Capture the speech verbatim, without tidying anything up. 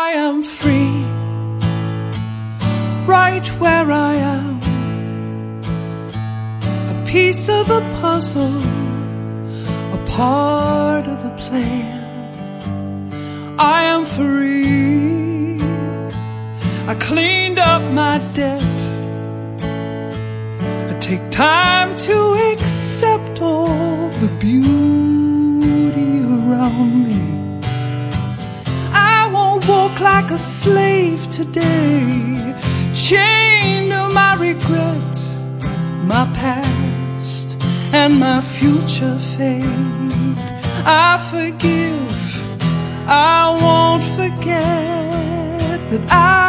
I am free, right where I am, a piece of the puzzle, a part of the plan. I am free, I cleaned up my debt, I take time to accept all the beauty around me. I won't walk like a slave today, chained to my regret, my past and my future fate. I forgive, I won't forget that I